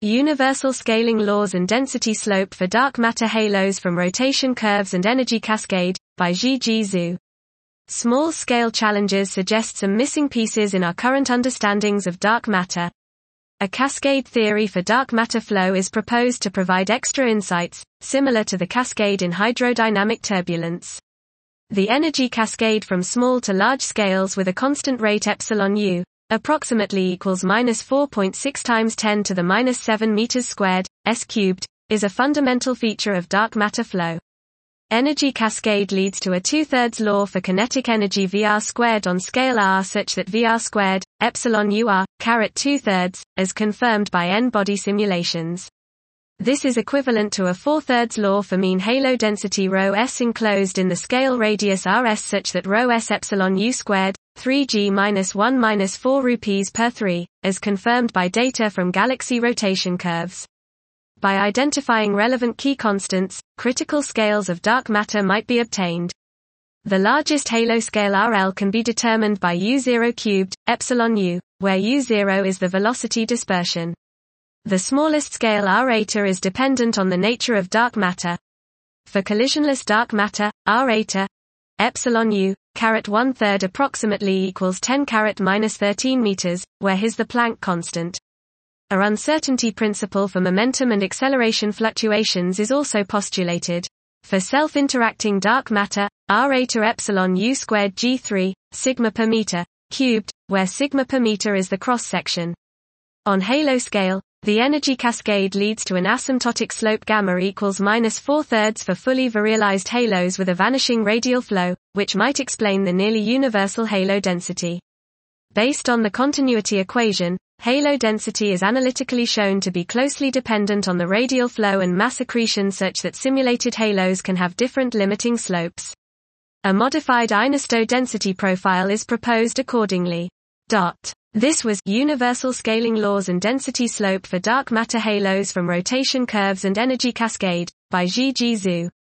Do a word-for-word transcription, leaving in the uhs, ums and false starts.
Universal Scaling Laws and Density Slope for Dark Matter Halos from Rotation Curves and Energy Cascade, by Zhiji Zhu. Small-scale challenges suggest some missing pieces in our current understandings of dark matter. A cascade theory for dark matter flow is proposed to provide extra insights, similar to the cascade in hydrodynamic turbulence. The energy cascade from small to large scales with a constant rate epsilon u, approximately equals minus four point six times ten to the minus seven meters squared, s cubed, is a fundamental feature of dark matter flow. Energy cascade leads to a two-thirds law for kinetic energy V R squared on scale r such that V R squared, epsilon u r, caret two-thirds, as confirmed by n-body simulations. This is equivalent to a four-thirds law for mean halo density ρ s enclosed in the scale radius rs such that ρ s epsilon u squared, three g minus one minus four rupees per three, as confirmed by data from galaxy rotation curves. By identifying relevant key constants, critical scales of dark matter might be obtained. The largest halo scale R L can be determined by u zero cubed, epsilon u, where u zero is the velocity dispersion. The smallest scale R eta is dependent on the nature of dark matter. For collisionless dark matter, R eta, epsilon u, caret one third approximately equals ten caret minus thirteen meters, where his the Planck constant. A uncertainty principle for momentum and acceleration fluctuations is also postulated. For self-interacting dark matter, R eta epsilon u squared g three, sigma per meter, cubed, where sigma per meter is the cross-section. On halo scale, the energy cascade leads to an asymptotic slope gamma equals minus four thirds for fully virialized halos with a vanishing radial flow, which might explain the nearly universal halo density. Based on the continuity equation, halo density is analytically shown to be closely dependent on the radial flow and mass accretion such that simulated halos can have different limiting slopes. A modified Einistow density profile is proposed accordingly. Dot. This was Universal Scaling Laws and Density Slope for Dark Matter Halos from Rotation Curves and Energy Cascade, by Zhiji Zhu.